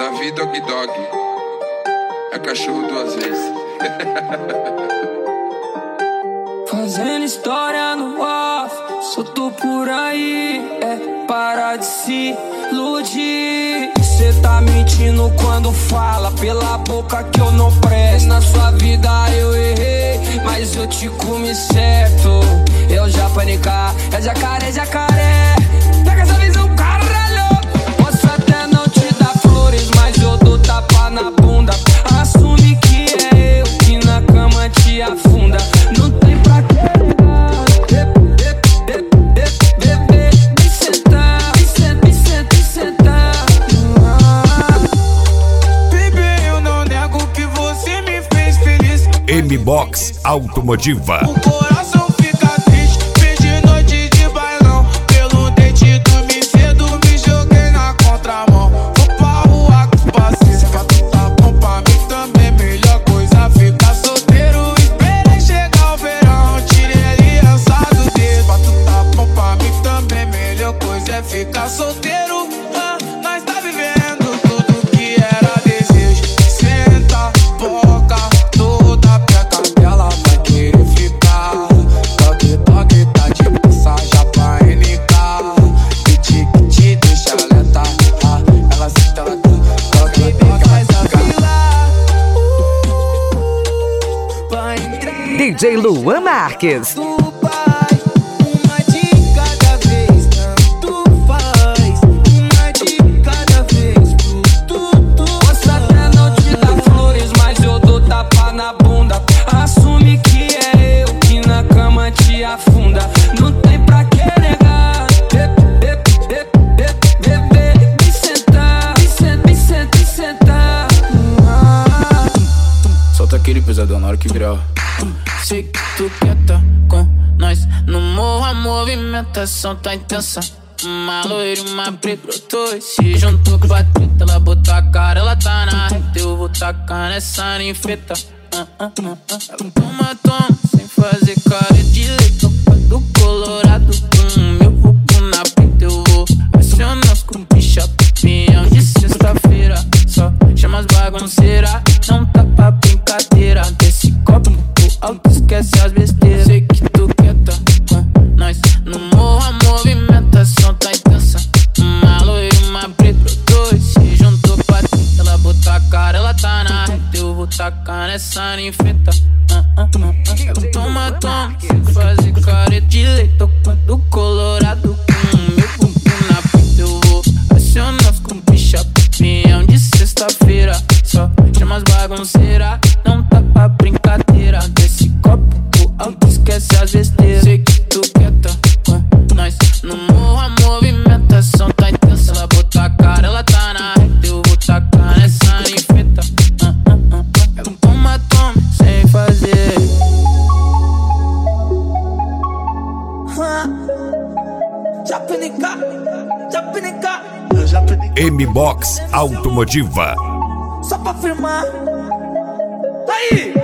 Davi Dog Dog. É cachorro duas vezes. Fazendo história no off, solto por aí, para de se iludir. Cê tá mentindo quando fala pela boca que eu não presto. Na sua vida eu errei, mas eu te comi certo. Eu já panicar, é jacaré, jacaré. Pega essa visão, caralho. Posso até não te dar flores, mas eu dou tapa na bunda. Assume que é eu que na cama te afunda. Não tem pra que M-Box Automotiva. O coração fica triste, perdi noite de bailão. Pelo dente dormi cedo, me joguei na contramão. Vou pra rua com os parceiros, pra tu tá bom pra mim também. Melhor coisa ficar solteiro. Esperei chegar o verão, tirei aliança do dedo. Pra tu tá bom pra mim também. Melhor coisa é ficar solteiro. Nós tá vivendo tudo que era desejo. Senta, boca, toda peca dela vai querer ficar. Toque, toque, tá de passagem pra NK. Que te deixa alerta. Ela senta, ela toque, toque, faz a fila. DJ Luan Marques. Assume que é eu que na cama te afunda. Não tem pra que negar. Me sentar, me sentar. Solta aquele pesadão na hora que virar. Sei que tu quer tá com nós no morro, a movimentação tá intensa. Uma loira e uma preta brotou, se juntou com a treta. Ela botou a cara, ela tá na reta. Eu vou tacar nessa ninfeta. Ela toma, toma, sem fazer cara de leite. Do colorado com meu buco na preta. Eu vou acionar os cumpicha, peão de sexta-feira. Só chama as bagunceiras, não tá pra brincadeira. Desse copo alto, esquece as besteiras. Sei que tu quer tá com nós no morro, a movimentação tá intensa. Uma loira e uma preta, dois se juntou pra treta. Ela botou a cara, ela tá na reta. Eu vou tacar nessa ninfeta. Ela toma, toma, sem fazer cara de leite. Do colorado com meu bumbum na preta. Eu vou acionar os cumpicha, peão de sexta-feira. Só chama as bagunceiras, não tá pra brincadeira. Desse copo alto, esquece as besteiras. Sei que tu quer tá com nós no morro, a movimentação tá intensa. Ela botou a cara, ela tá na reta. Eu vou tacar nessa ninfeta. Ela toma, toma, sem fazer. M-Box Automotiva. Só pra firmar. Aí!